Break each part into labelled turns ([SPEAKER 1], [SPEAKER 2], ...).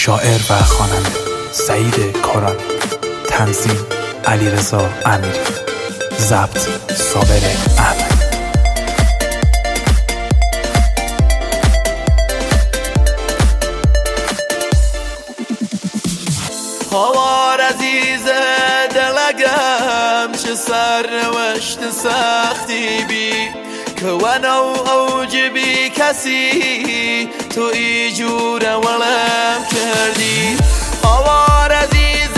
[SPEAKER 1] شاعر و خواننده سعید کارانی، تنظیم علیرضا امیری، ضبط صابر احمدی.
[SPEAKER 2] هوار عزیز دلگم چه سرنوشت سختی بی که ونو اوج بی کسی تو ایجور ولم کردی. هوار عزیز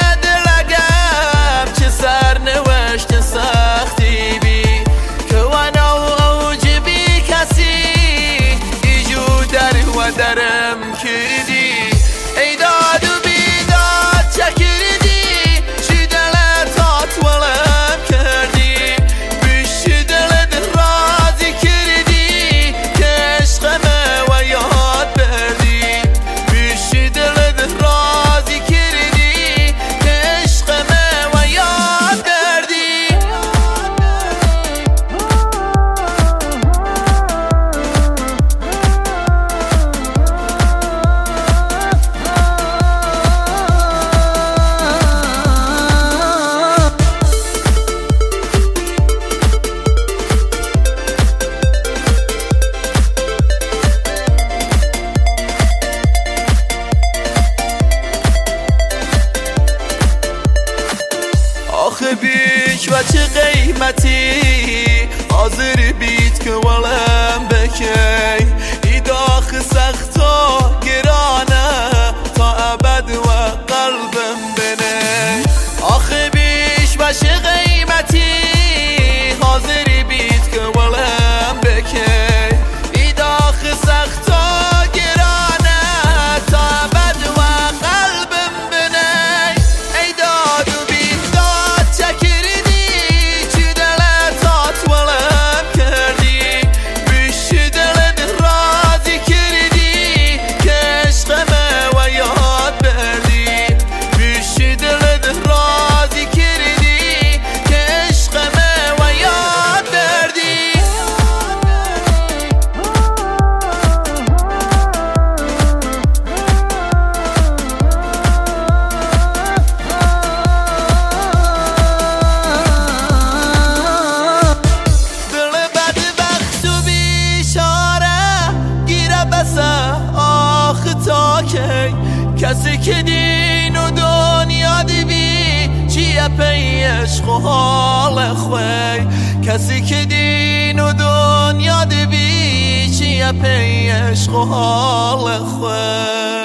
[SPEAKER 2] دلگم چه سرنوشت سختی بی که ونو اوج بی کسی ایجور در و درم کردی. ای داد و بیداد چکردی چی دلتات ولم کردی، بیشی دلت رازی کردی که عشقمه و یاد بردی، بیشی دلت رازی کردی که عشقمه و یاد بردی. آخه بیش و چه قیمتی حاضر بیت که ولم بکی، ایداخ سخت و گرانه تا ابد و قلبم بنه. آخه بیش و چه قیمتی حاضر بیت که ولم بکی، ایداخ سخت و گرانه تا ابد و قلبم بنه. ای داد و بیداد چکردی چی دلتات ولم کردی، بیشی دلت رازی کردی که عشقمه و یاد بردی، بیشی دلت رازی کردی که عشقمه و یاد بردی. دل بدبخت و بیچاره گیره بسه آخ تا کی، کسی که دین و دنیا دیبی چیه پی عشق و حال خوی، کسی که دین و دنیا دیبی چیه پی عشق و حال خوی.